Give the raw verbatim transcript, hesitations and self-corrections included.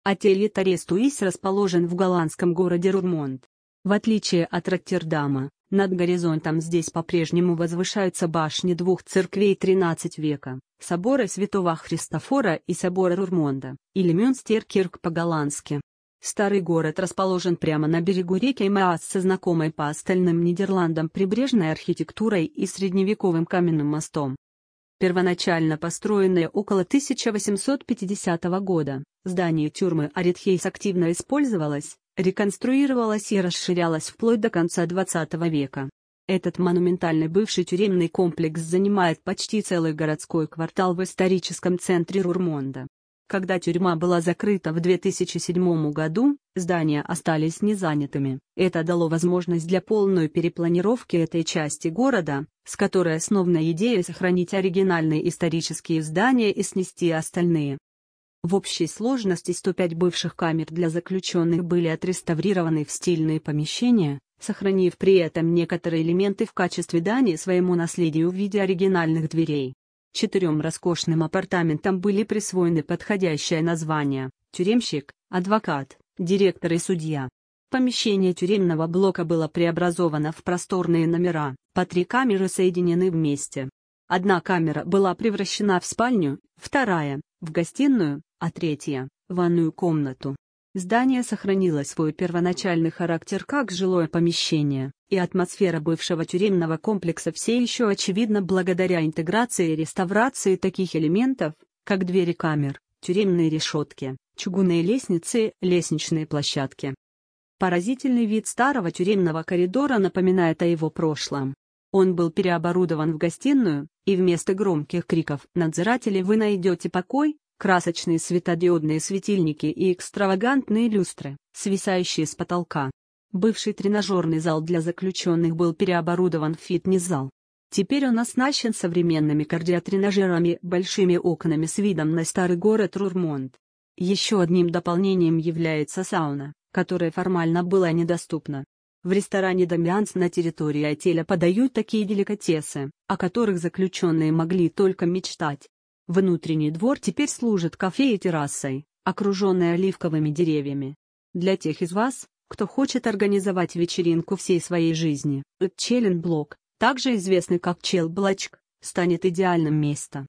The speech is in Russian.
Отель Торрес-Туис расположен в голландском городе Рурмонт. В отличие от Роттердама, над горизонтом здесь по-прежнему возвышаются башни двух церквей тринадцатого века, собора Святого Христофора и собора Рурмонда, или Мюнстеркирк по-голландски. Старый город расположен прямо на берегу реки Маас со знакомой по остальным Нидерландам прибрежной архитектурой и средневековым каменным мостом. Первоначально построенное около тысяча восемьсот пятидесятого года, здание тюрьмы Аретхейс активно использовалось, реконструировалось и расширялось вплоть до конца двадцатого века. Этот монументальный бывший тюремный комплекс занимает почти целый городской квартал в историческом центре Рурмонда. Когда тюрьма была закрыта в две тысячи седьмом году, здания остались незанятыми. Это дало возможность для полной перепланировки этой части города, с которой основная идея сохранить оригинальные исторические здания и снести остальные. В общей сложности сто пять бывших камер для заключенных были отреставрированы в стильные помещения, сохранив при этом некоторые элементы в качестве дани своему наследию в виде оригинальных дверей. Четырем роскошным апартаментам были присвоены подходящее название: тюремщик, адвокат, директор и судья. Помещение тюремного блока было преобразовано в просторные номера, по три камеры соединены вместе. Одна камера была превращена в спальню, вторая — в гостиную, а третья — в ванную комнату. Здание сохранило свой первоначальный характер как жилое помещение, и атмосфера бывшего тюремного комплекса все еще очевидна благодаря интеграции и реставрации таких элементов, как двери камер, тюремные решетки, чугунные лестницы, лестничные площадки. Поразительный вид старого тюремного коридора напоминает о его прошлом. Он был переоборудован в гостиную, и вместо громких криков надзирателей вы найдете покой, красочные светодиодные светильники и экстравагантные люстры, свисающие с потолка. Бывший тренажерный зал для заключенных был переоборудован в фитнес-зал. Теперь он оснащен современными кардиотренажерами, большими окнами с видом на старый город Рурмонт. Еще одним дополнением является сауна, которая формально была недоступна. В ресторане «Дамианс» на территории отеля подают такие деликатесы, о которых заключенные могли только мечтать. Внутренний двор теперь служит кафе и террасой, окруженной оливковыми деревьями. Для тех из вас, кто хочет организовать вечеринку всей своей жизни, Челленблок, также известный как Челблачк, станет идеальным местом.